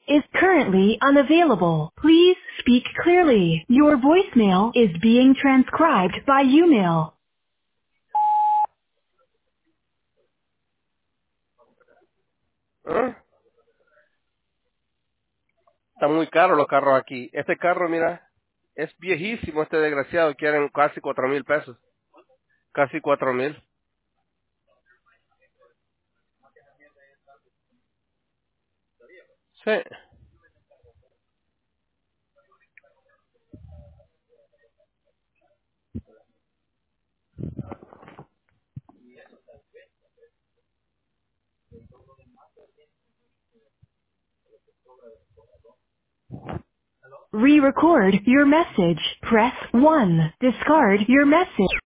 is currently unavailable. Please speak clearly. Your voicemail is being transcribed by Umail. ¿Ah? Está muy caro los carros aquí. Este carro, mira, es viejísimo este desgraciado. Quieren casi 4,000 pesos. Casi 4,000. Sí. Re-record your message. Press 1. Discard your message.